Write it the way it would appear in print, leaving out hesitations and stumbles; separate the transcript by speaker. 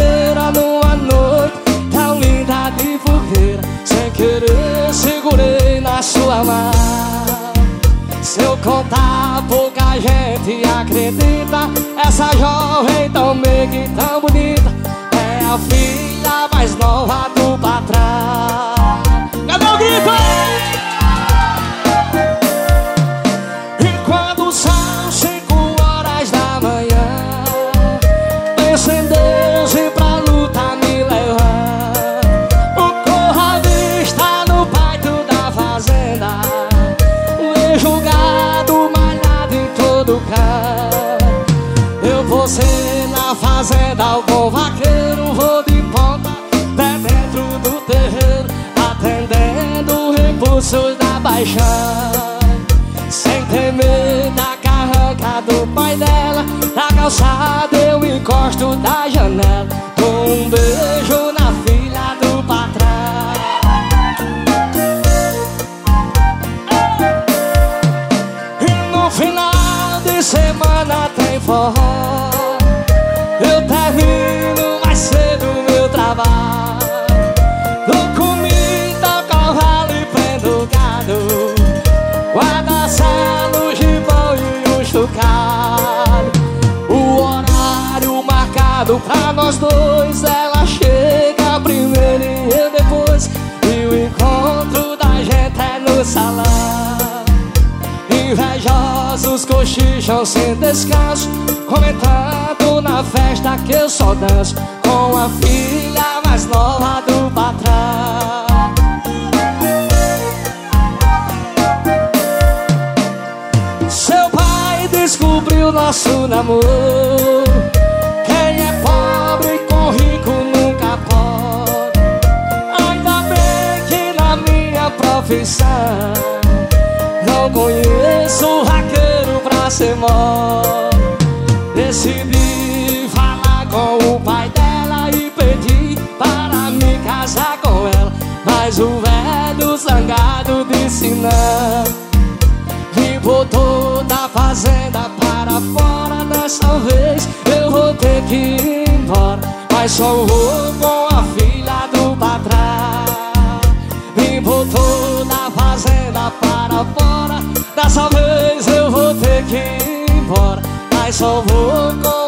Speaker 1: terça-feira numa noite tão linda de fogueira, sem querer segurei na sua mão. Se eu contar, pouca gente acredita. Essa jovem tão meiga e tão bonita é a filha mais nova do patrão. Cadê o grito? E quando são 5 horas da manhã, penso em Deus e pra luta me levar. O Corrado está no peito da fazenda, vejo o gado malhado em todo canto. Eu vou ser na fazenda, o bom vaqueiro, vou de ponta até dentro do terreiro, atendendo recursos da paixão. Sem temer da carranca do pai dela, na calçada eu encosto da janela, dou um beijo na filha do patrão. E no final de semana tem forró, eu termino mais cedo o meu trabalho. Dou comida, cavalo e prendo gado, guarda-selo, gibão e um chocalho. O horário marcado pra nós dois, ela chega primeiro e eu depois, e o encontro da gente é no salão. Invejosos cochicham sem descanso, comentando na festa que eu só danço com a filha mais nova do patrão. Seu pai descobriu nosso namoro, quem é pobre com rico nunca pode. Ainda bem que na minha profissão não conheço vaqueiro pra ser mole. Decidi falar com o pai dela e pedi para me casar com ela, mas o velho zangado disse não. Me botou da fazenda para fora, dessa vez eu vou ter que ir embora, mas só vou com a filha do patrão. Me botou da fazenda para fora, dessa vez eu vou ter que ir embora, mas só vou com